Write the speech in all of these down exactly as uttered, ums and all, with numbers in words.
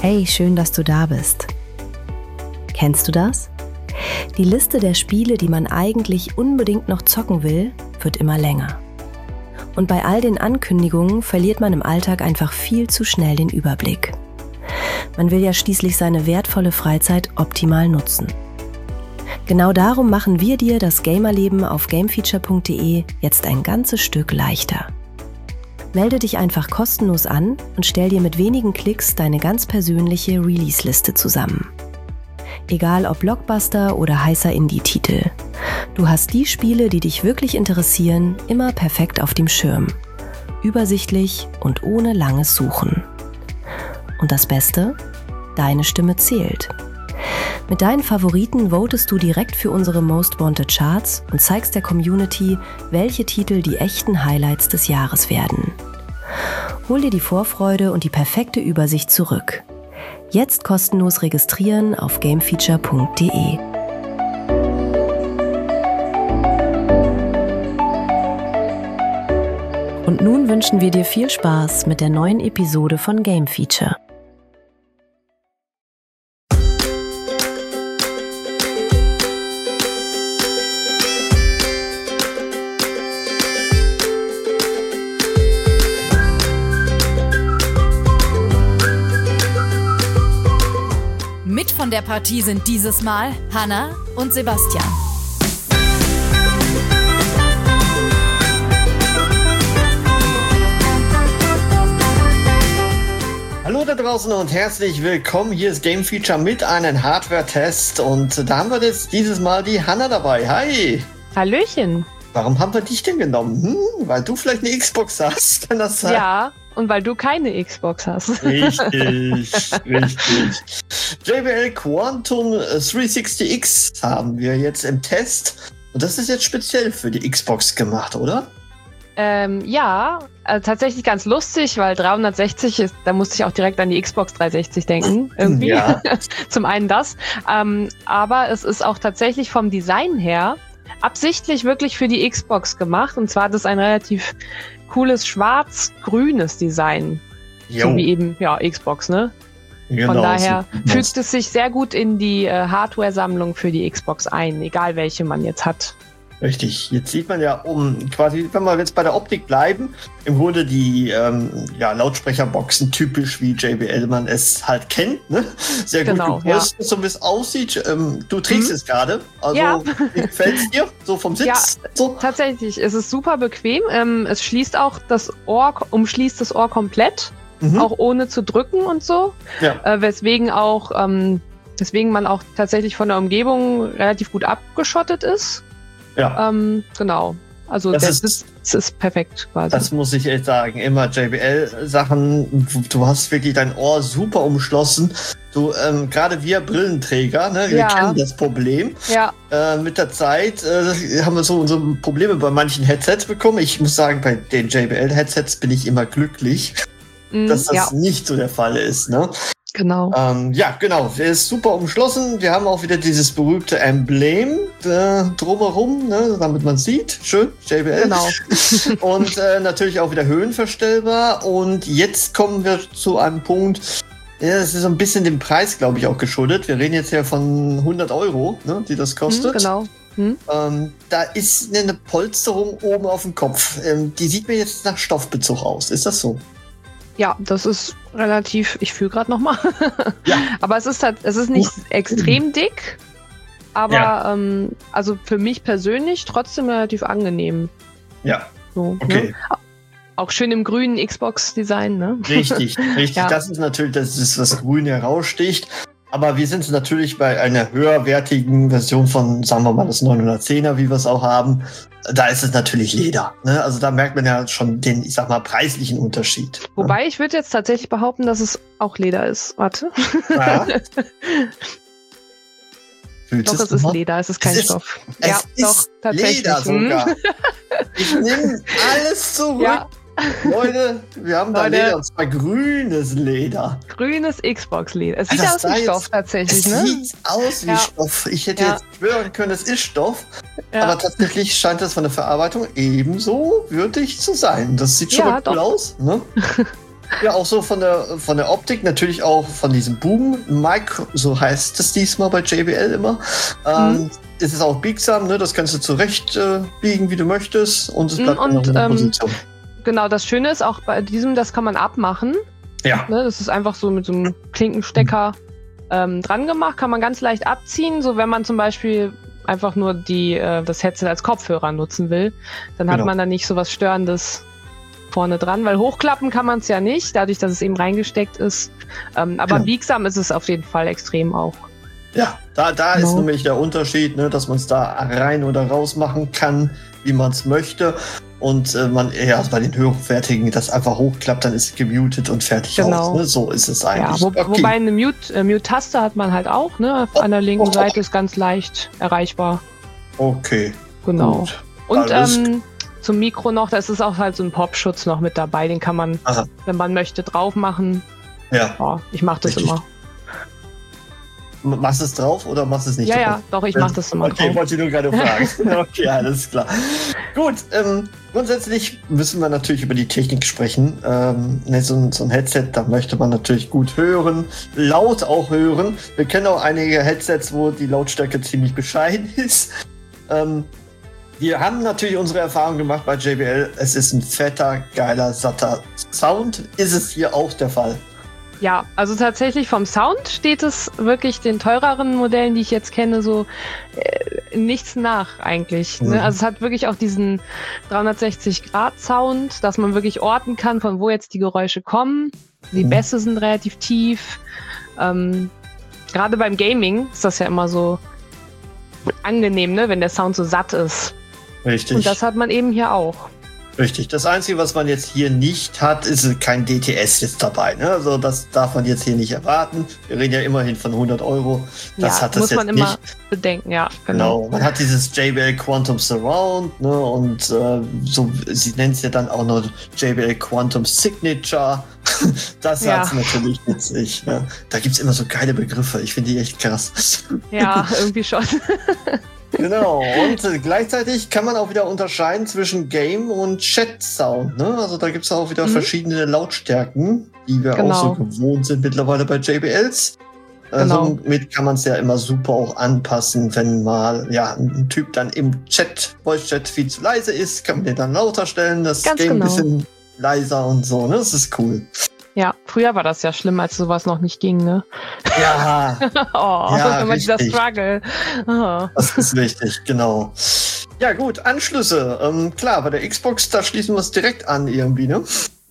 Hey, schön, dass du da bist. Kennst du das? Die Liste der Spiele, die man eigentlich unbedingt noch zocken will, wird immer länger. Und bei all den Ankündigungen verliert man im Alltag einfach viel zu schnell den Überblick. Man will ja schließlich seine wertvolle Freizeit optimal nutzen. Genau darum machen wir dir das Gamerleben auf gamefeature punkt de jetzt ein ganzes Stück leichter. Melde dich einfach kostenlos an und stell dir mit wenigen Klicks deine ganz persönliche Release-Liste zusammen. Egal ob Blockbuster oder heißer Indie-Titel. Du hast die Spiele, die dich wirklich interessieren, immer perfekt auf dem Schirm. Übersichtlich und ohne langes Suchen. Und das Beste? Deine Stimme zählt. Mit deinen Favoriten votest du direkt für unsere Most Wanted Charts und zeigst der Community, welche Titel die echten Highlights des Jahres werden. Hol dir die Vorfreude und die perfekte Übersicht zurück. Jetzt kostenlos registrieren auf gamefeature punkt de. Und nun wünschen wir dir viel Spaß mit der neuen Episode von Game Feature. Mit von der Partie sind dieses Mal Hanna und Sebastian. Hallo da draußen und herzlich willkommen. Hier ist Game Feature mit einem Hardware-Test und da haben wir jetzt dieses Mal die Hanna dabei. Hi! Hallöchen! Warum haben wir dich denn genommen? Hm, weil du vielleicht eine Xbox hast, kann das sein? Ja, und weil du keine Xbox hast. Richtig, richtig. J B L Quantum dreihundertsechzig X haben wir jetzt im Test und das ist jetzt speziell für die Xbox gemacht, oder? Ähm, ja, äh, tatsächlich ganz lustig, weil dreihundertsechzig ist, da musste ich auch direkt an die Xbox dreihundertsechzig denken, irgendwie. Ja. Zum einen das, ähm, aber es ist auch tatsächlich vom Design her absichtlich wirklich für die Xbox gemacht, und zwar hat es ein relativ cooles schwarz-grünes Design, Jo. so wie eben, ja, Xbox, ne? Genau, Von daher so fügt es sich sehr gut in die äh, Hardware-Sammlung für die Xbox ein, egal welche man jetzt hat. Richtig, jetzt sieht man ja, um quasi, wenn wir jetzt bei der Optik bleiben, im Grunde die ähm, ja, Lautsprecherboxen typisch wie J B L man es halt kennt, ne? Sehr gut Genau, gepostet, ja. So wie es aussieht. Ähm, du trägst Mhm. es gerade, also Ja. wie gefällt es dir? So vom Sitz? Ja, So? Tatsächlich, es ist super bequem. Ähm, es schließt auch das Ohr, umschließt das Ohr komplett, Mhm. auch ohne zu drücken und so. Ja. Äh, weswegen auch, ähm, weswegen man auch tatsächlich von der Umgebung relativ gut abgeschottet ist. Ja. Ähm, genau. Also Das der ist- Sitz ist perfekt quasi. Das muss ich echt sagen. Immer J B L-Sachen, du hast wirklich dein Ohr super umschlossen. Du, ähm, gerade wir Brillenträger, ne, wir Ja. kennen das Problem. ja, Äh, mit der Zeit äh, haben wir so unsere Probleme bei manchen Headsets bekommen. Ich muss sagen, bei den J B L-Headsets bin ich immer glücklich, mm, dass das ja, nicht so der Fall ist. Ne? genau. Ähm, ja, genau. Der ist super umschlossen. Wir haben auch wieder dieses berühmte Emblem äh, drumherum, ne, damit man sieht. Schön, J B L. Genau. Und äh, natürlich auch wieder höhenverstellbar. Und jetzt kommen wir zu einem Punkt, ja, das ist so ein bisschen dem Preis, glaube ich, auch geschuldet. Wir reden jetzt ja von hundert Euro, ne, die das kostet. Hm, genau. Hm? Ähm, da ist eine Polsterung oben auf dem Kopf. Ähm, die sieht mir jetzt nach Stoffbezug aus. Ist das so? Ja, das ist relativ, ich fühle gerade nochmal. Ja. Aber es ist halt, es ist nicht extrem dick, aber Ja. ähm, also für mich persönlich trotzdem relativ angenehm. Ja. So, Okay. ne? Auch schön im grünen Xbox-Design, ne? Richtig, richtig. Ja. Das ist natürlich, das ist was Grün heraussticht. Aber wir sind natürlich bei einer höherwertigen Version von, sagen wir mal, das neunhundertzehner, wie wir es auch haben. Da ist es natürlich Leder. Ne? Also da merkt man ja schon den, ich sag mal, preislichen Unterschied. Wobei ich würde jetzt tatsächlich behaupten, dass es auch Leder ist. Warte. Ja. Fühlst Doch, du's es ist noch? Leder, es ist kein Es ist- Stoff. Es ja, ist doch, tatsächlich. Leder sogar. Hm? Ich nehme alles zurück. Ja, Leute, wir haben da Leute. Leder, und zwar grünes Leder. grünes Xbox-Leder. Es sieht Das aus sah wie jetzt- Stoff tatsächlich, Es ne? sieht aus wie Ja. Stoff. Ich hätte Ja. jetzt schwören können, es ist Stoff. Ja. Aber tatsächlich scheint das von der Verarbeitung ebenso würdig zu sein. Das sieht schon Ja, mal cool doch. aus. Ne? Ja, auch so von der, von der Optik, natürlich auch von diesem Boom Mic, so heißt es diesmal bei J B L immer. Ähm, mhm. Es ist auch biegsam, ne? Das kannst du zurecht äh, biegen, wie du möchtest, und es bleibt und, noch in der ähm, Position. Genau, das Schöne ist auch bei diesem, das kann man abmachen. Ja. Ne? Das ist einfach so mit so einem Klinkenstecker ähm, dran gemacht, kann man ganz leicht abziehen, so wenn man zum Beispiel einfach nur die, äh, das Headset als Kopfhörer nutzen will, dann Genau. hat man da nicht so was Störendes vorne dran, weil hochklappen kann man es ja nicht, dadurch, dass es eben reingesteckt ist. Ähm, aber Genau. biegsam ist es auf jeden Fall extrem auch. Ja, da, da Genau. ist nämlich der Unterschied, ne, dass man es da rein oder raus machen kann, wie man es möchte. Und äh, man eher bei den höherwertigen das einfach hochklappt, dann ist es gemutet und fertig Genau. aus. Ne? So ist es Ja, eigentlich. wo, Okay. Wobei eine Mute, äh, Mute-Taste hat man halt auch, ne? An der linken oh, oh. Seite ist ganz leicht erreichbar. Okay. Genau. Gut. Und Alles ähm, zum Mikro noch, da ist es auch halt so ein Popschutz noch mit dabei, den kann man, Aha. wenn man möchte, drauf machen. Ja. Ja, ich mache das Richtig. immer. M- Machst du es drauf oder machst du es nicht Ja, drauf? ja, doch, ich mache das immer Okay, drauf. wollte ich nur gerade fragen. Okay, alles klar. Gut, ähm, grundsätzlich müssen wir natürlich über die Technik sprechen. Ähm, ne, so, ein, so ein Headset, da möchte man natürlich gut hören, laut auch hören. Wir kennen auch einige Headsets, wo die Lautstärke ziemlich bescheiden ist. Ähm, wir haben natürlich unsere Erfahrung gemacht bei J B L. Es ist ein fetter, geiler, satter Sound. Ist es hier auch der Fall? Ja, also tatsächlich vom Sound steht es wirklich den teureren Modellen, die ich jetzt kenne, so äh, nichts nach eigentlich. Mhm. Ne? Also es hat wirklich auch diesen dreihundertsechzig Grad Sound, dass man wirklich orten kann, von wo jetzt die Geräusche kommen. Die Mhm. Bässe sind relativ tief. Ähm, Gerade beim Gaming ist das ja immer so angenehm, ne? Wenn der Sound so satt ist. Richtig. Und das hat man eben hier auch. Richtig. Das Einzige, was man jetzt hier nicht hat, ist kein D T S jetzt dabei. Ne? Also das darf man jetzt hier nicht erwarten. Wir reden ja immerhin von hundert Euro. Das ja, hat das muss jetzt man immer nicht. bedenken, ja. Genau. Genau. Man hat dieses J B L Quantum Surround, ne? Und äh, so, sie nennt es ja dann auch noch J B L Quantum Signature. Das Ja. hat's natürlich witzig. Ne? Da gibt's immer so geile Begriffe. Ich finde die echt krass. Ja, irgendwie schon. Genau, und äh, gleichzeitig kann man auch wieder unterscheiden zwischen Game und Chat-Sound. Ne? Also da gibt es auch wieder Mhm. verschiedene Lautstärken, die wir Genau. auch so gewohnt sind mittlerweile bei J B Ls. Äh, Genau. Somit kann man es ja immer super auch anpassen, wenn mal ja, ein Typ dann im Chat, Voice-Chat viel zu leise ist, kann man den dann lauter stellen, das Ganz Game genau. ein bisschen leiser und so. Ne? Das ist cool. Ja, früher war das ja schlimm, als sowas noch nicht ging, ne? Ja, Oh, Ja, immer dieser richtig. Struggle. Oh. das ist wichtig, genau. Ja gut, Anschlüsse. Ähm, klar, bei der Xbox, da schließen wir es direkt an irgendwie, ne?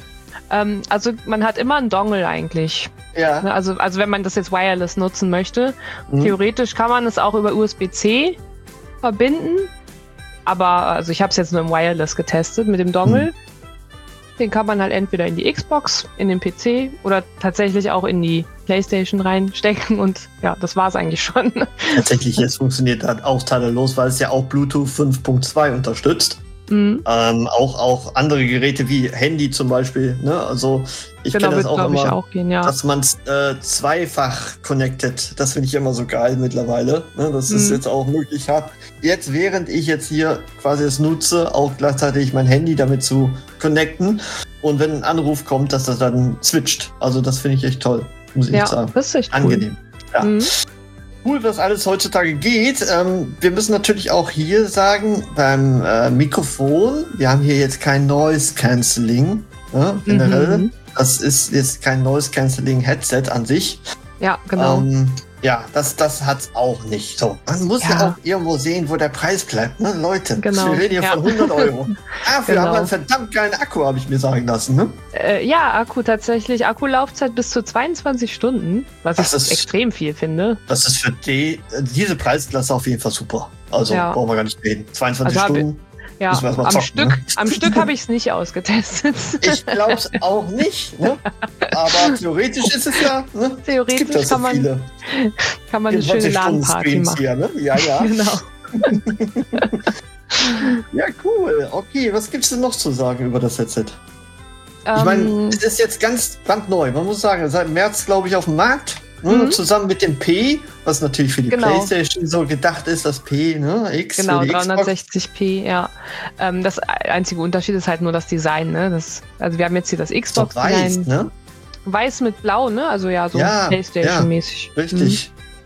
Ähm, also man hat immer einen Dongle eigentlich. Ja. Ne? Also, also wenn man das jetzt wireless nutzen möchte. Mhm. Theoretisch kann man es auch über U S B C verbinden. Aber also ich habe es jetzt nur im Wireless getestet mit dem Dongle. Mhm. Den kann man halt entweder in die Xbox, in den P C oder tatsächlich auch in die PlayStation reinstecken und ja, das war's eigentlich schon. Tatsächlich, es funktioniert halt auch tadellos, weil es ja auch Bluetooth fünf Punkt zwei unterstützt. Mhm. Ähm, auch, auch andere Geräte wie Handy zum Beispiel. Ne? Also ich Genau, kenne das wird auch glaube ich immer, auch gehen, ja. dass man es äh, zweifach connected. Das finde ich immer so geil mittlerweile, ne? Dass es Mhm. jetzt auch möglich hat. Jetzt, während ich jetzt hier quasi es nutze, auch gleichzeitig mein Handy damit zu connecten. Und wenn ein Anruf kommt, dass das dann switcht. Also das finde ich echt toll, muss ich Ja, sagen. das ist echt cool. Angenehm. Ja. Mhm. Cool, was alles heutzutage geht. Ähm, wir müssen natürlich auch hier sagen, beim äh, Mikrofon, wir haben hier jetzt kein Noise Cancelling, ne, generell. Mhm. Das ist jetzt kein Noise Cancelling Headset an sich. Ja, genau. Ähm, ja, das, das hat's auch nicht. So, man muss ja. Ja. auch irgendwo sehen, wo der Preis bleibt, ne, Leute. Genau, Wir reden hier ja. von hundert Euro. Dafür Genau. haben wir einen verdammt geilen Akku, habe ich mir sagen lassen, ne? Äh, ja, Akku tatsächlich. Akkulaufzeit bis zu zweiundzwanzig Stunden, was Das ich ist- extrem viel finde. Das ist für die, diese Preisklasse auf jeden Fall super. Also Ja. brauchen wir gar nicht reden. zweiundzwanzig Also hab Stunden. Ja, Müssen wir erst mal am zocken, Stück, ne? am Stück habe ich es nicht ausgetestet. Ich glaube es auch nicht, ne? Aber theoretisch ist es ja, ne? Es Theoretisch gibt ja so kann man, viele kann man eine schöne LAN-Party Streams machen. hier, ne? Ja, ja. Genau. Ja, cool. Okay, was gibt's denn noch zu sagen über das Headset? Ich Ähm, meine, es ist jetzt ganz brandneu. Man muss sagen, seit März, glaube ich, auf dem Markt. ne, Mhm. zusammen mit dem P, was natürlich für die Genau. PlayStation so gedacht ist, das P, ne, X Genau, für die Xbox. dreihundertsechzig p, ja. Ähm, das einzige Unterschied ist halt nur das Design, ne? Das, also wir haben jetzt hier das So Xbox weiß, Design. ne? Weiß mit Blau, ne? Also ja, so Ja, PlayStation-mäßig. Richtig.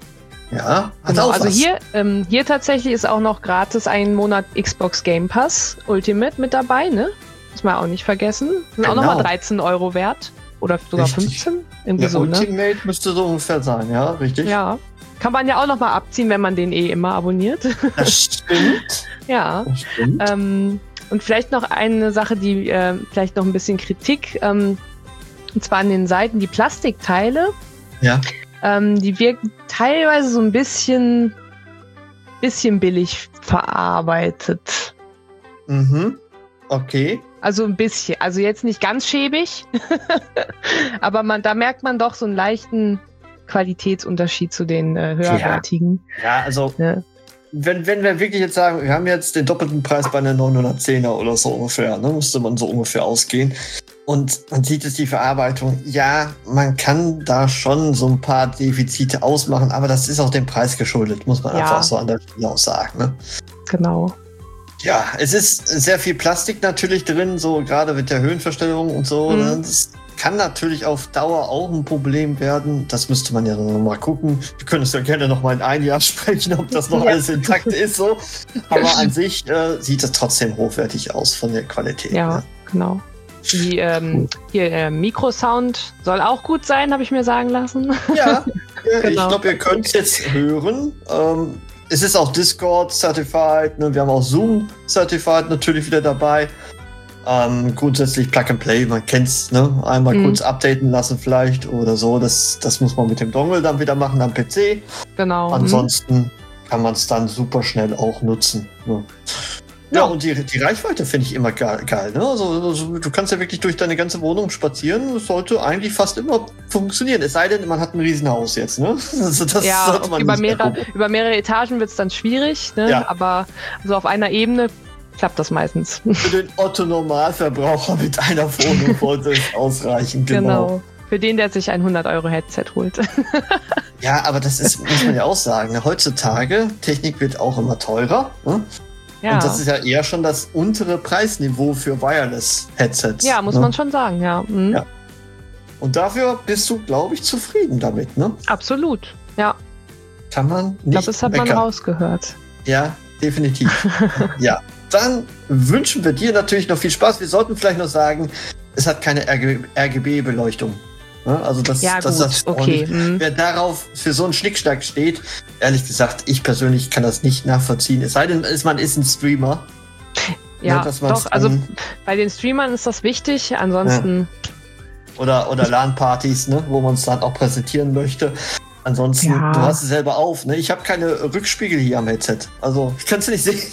Ja, hat Genau, auch also was. hier, ähm, hier tatsächlich ist auch noch gratis ein Monat Xbox Game Pass Ultimate mit dabei, ne? Muss man auch nicht vergessen. Sind auch Genau. nochmal dreizehn Euro wert. Oder sogar Richtig. fünfzehn? Irgendwie Ja, so, ne? Ultimate müsste so ungefähr sein, ja, richtig? Ja. Kann man ja auch nochmal abziehen, wenn man den eh immer abonniert. Das stimmt. ja. Das stimmt. Ähm, und vielleicht noch eine Sache, die äh, vielleicht noch ein bisschen Kritik, ähm, und zwar an den Seiten, die Plastikteile, Ja. ähm, die wirken teilweise so ein bisschen, bisschen billig verarbeitet. Mhm. Okay. Also ein bisschen, also jetzt nicht ganz schäbig, aber man, da merkt man doch so einen leichten Qualitätsunterschied zu den äh, höherwertigen. Ja, also Ne? wenn, wenn wir wirklich jetzt sagen, wir haben jetzt den doppelten Preis bei einer neunhundertzehner oder so ungefähr, ne, müsste man so ungefähr ausgehen. Und man sieht jetzt die Verarbeitung, ja, man kann da schon so ein paar Defizite ausmachen, aber das ist auch dem Preis geschuldet, muss man Ja. einfach so an der Stelle auch sagen. Ne? Genau. Ja, es ist sehr viel Plastik natürlich drin, so gerade mit der Höhenverstellung und so. Mhm. Ne? Das kann natürlich auf Dauer auch ein Problem werden. Das müsste man ja noch mal gucken. Wir können es ja gerne noch mal in ein Jahr sprechen, ob das noch Ja. alles intakt ist. So. Aber an sich äh, sieht es trotzdem hochwertig aus von der Qualität. Ja, Ne? genau. Die ähm, hier äh, Mikrosound soll auch gut sein, habe ich mir sagen lassen. Ja, äh, Genau. ich glaube, ihr könnt es jetzt hören. Ähm, es ist auch Discord certified, ne? Wir haben auch Zoom certified natürlich wieder dabei. Ähm, grundsätzlich Plug and Play, man kennt's, ne? Einmal Mhm. kurz updaten lassen vielleicht oder so. Das, das muss man mit dem Dongle dann wieder machen am P C. Genau. Ansonsten kann man es dann super schnell auch nutzen. Ne? Ja, Ja. und die, die Reichweite finde ich immer geil. geil ne? also, also, du kannst ja wirklich durch deine ganze Wohnung spazieren. Das sollte eigentlich fast immer funktionieren. Es sei denn, man hat ein Riesenhaus jetzt. Ne? Also das Ja, sollte man über nicht mehr mehrere, gucken. über mehrere Etagen wird es dann schwierig, ne? Ja. Aber so auf einer Ebene klappt das meistens. Für den Otto-Normalverbraucher mit einer Wohnung sollte es ausreichen. Genau. Genau. Für den, der sich ein hundert Euro Headset holt. Ja, aber das ist, muss man ja auch sagen. Ne? Heutzutage, Technik wird auch immer teurer. Ne? Ja, Und das ist ja eher schon das untere Preisniveau für Wireless-Headsets. ja muss ne? man schon sagen, ja. Mhm. Ja. Und dafür bist du, glaube ich, zufrieden damit, ne? Absolut. Ja, Kann man nicht ich glaube, das hat man meckern. rausgehört. Ja, definitiv. Ja, dann wünschen wir dir natürlich noch viel Spaß. Wir sollten vielleicht noch sagen, es hat keine R G B-Beleuchtung. Ne? Also das, Ja, das, gut, das okay. ordentlich- Mhm. Wer darauf für so einen Schnickschnack steht, ehrlich gesagt, ich persönlich kann das nicht nachvollziehen. Es sei denn, ist- man ist ein Streamer. Ja, ne, dass man's doch, also dann- bei den Streamern ist das wichtig. Ansonsten, Oder, oder LAN-Partys, ne, wo man es dann auch präsentieren möchte. Ansonsten, Ja. du hast es selber auf. Ne? Ich habe keine Rückspiegel hier am Headset. Also, ich kann es nicht sehen.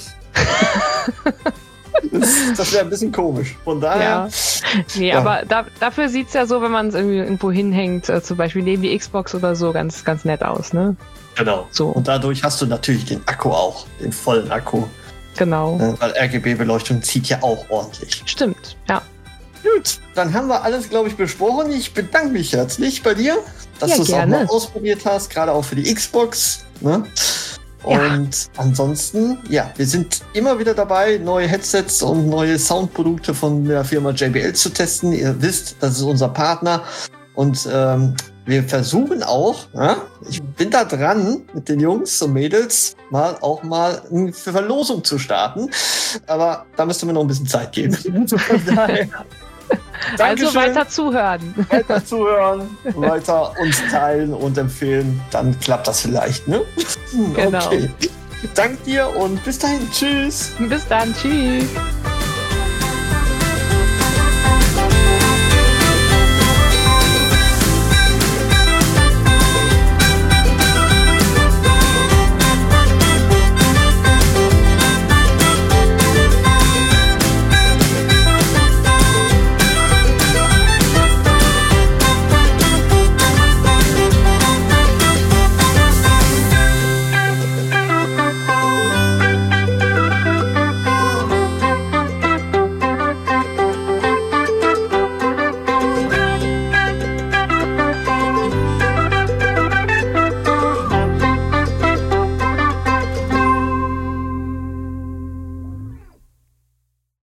das das wäre ein bisschen komisch. Von daher, ja. Nee, Ja. aber da, dafür sieht es ja so, wenn man es irgendwie irgendwo hinhängt, äh, zum Beispiel neben die Xbox oder so, ganz, ganz nett aus, ne? genau. So, Und dadurch hast du natürlich den Akku auch, den vollen Akku. genau. Ne? Weil R G B-Beleuchtung zieht ja auch ordentlich. Stimmt, ja. Gut, dann haben wir alles, glaube ich, besprochen. Ich bedanke mich herzlich bei dir, dass Ja, du es auch gerne. mal ausprobiert hast, gerade auch für die Xbox. Ne? Ja. Und ansonsten, ja, wir sind immer wieder dabei, neue Headsets und neue Soundprodukte von der Firma J B L zu testen. Ihr wisst, das ist unser Partner. Und ähm, wir versuchen auch, ja, ich bin da dran, mit den Jungs und Mädels mal auch mal eine Verlosung zu starten. Aber da müsste mir noch ein bisschen Zeit geben. Von daher, Also Dankeschön. weiter zuhören. Weiter zuhören, weiter uns teilen und empfehlen, dann klappt das vielleicht, ne? Genau. Okay. Dank dir und bis dahin. Tschüss. Bis dann. Tschüss.